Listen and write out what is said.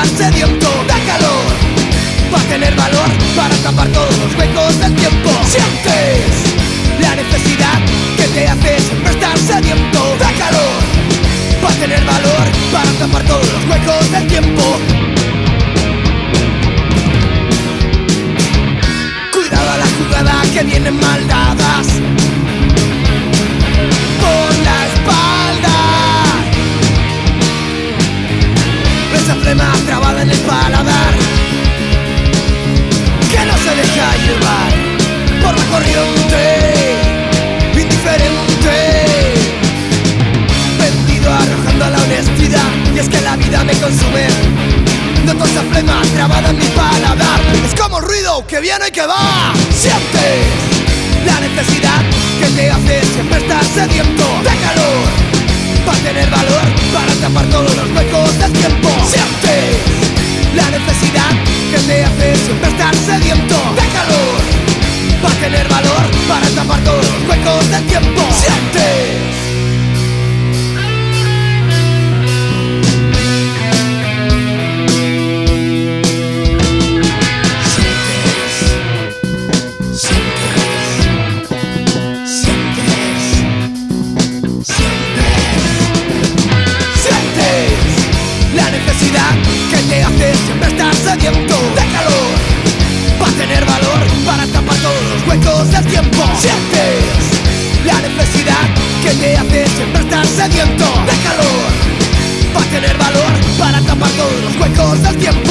estar sediento de calor, para tener valor, para tapar todos los huecos del tiempo. Sientes la necesidad que te hace siempre estar sediento de calor, para tener valor, para tapar todos los huecos del tiempo. Cuidado a la jugada que vienen mal dadas por la espalda. Esa flema trabada en el paladar que no se deja llevar por la corriente, indiferente, vendido arrojando a la honestidad. Y es que la vida me consume. Noto esa flema trabada en mi paladar. Es como el ruido que viene y que va. Sientes la necesidad que te hace siempre estar sediento de calor, para tener valor, para tapar todos los huecos del tiempo. Sientes la necesidad que te hace siempre estar sediento de calor, para tener valor, para tapar todos los huecos del tiempo. Sientes. Que te hace siempre estar sediento de calor, para tener valor, para tapar todos los huecos del tiempo. Sientes la necesidad que te hace siempre estar sediento de calor, para tener valor, para tapar todos los huecos del tiempo.